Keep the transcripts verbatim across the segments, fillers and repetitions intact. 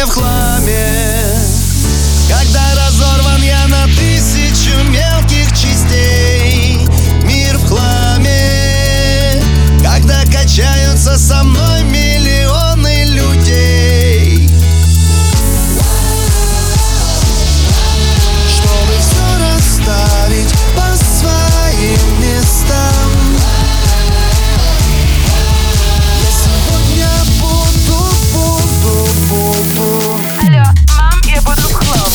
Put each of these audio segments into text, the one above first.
в хламе, когда разорван я на тысячу мелких частей. Мир в хламе, когда качаются со мной миллионы людей. Чтобы все расставить по своим местам, я сегодня буду, буду, буду. Алло, мам, я буду в хлам.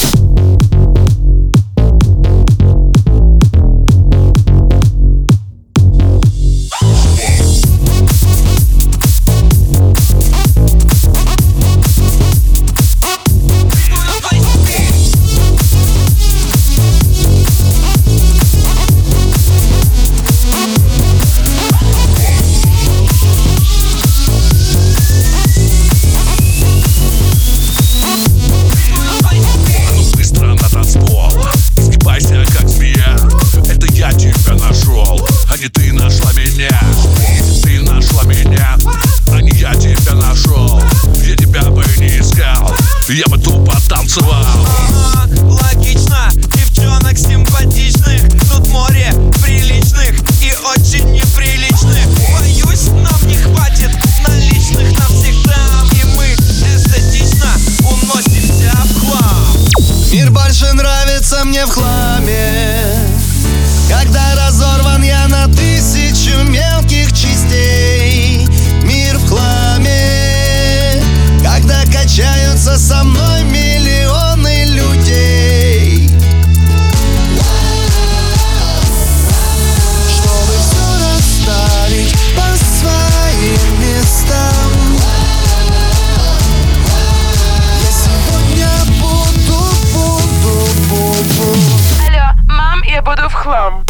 Не ты нашла меня, ты нашла меня, а не я тебя нашел. Я тебя бы не искал, я бы тупо танцевал. Ага, логично, девчонок симпатичных, тут море приличных и очень неприличных. Боюсь, нам не хватит наличных навсегда, и мы эстетично уносимся в хлам. Мир больше нравится мне в хламе, когда разорван я на тысячу мелких частей. Мир в хламе, когда качаются со мной миллионы людей. Чтобы все расставить по своим местам, я сегодня буду, буду, буду. Алло, мам, я буду в хлам.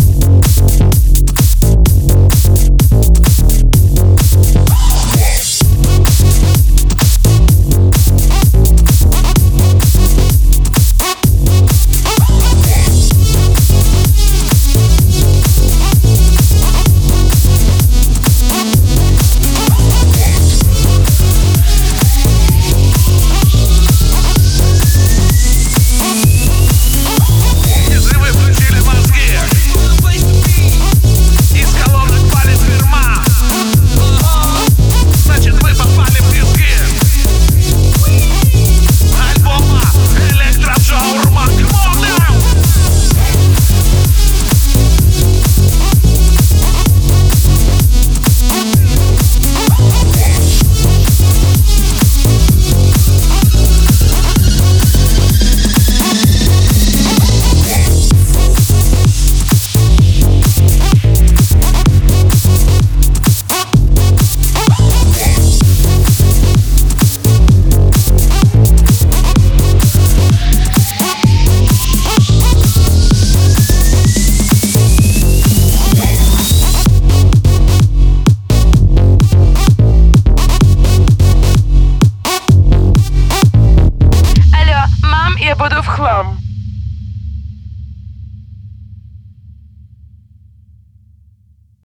Я буду в хлам.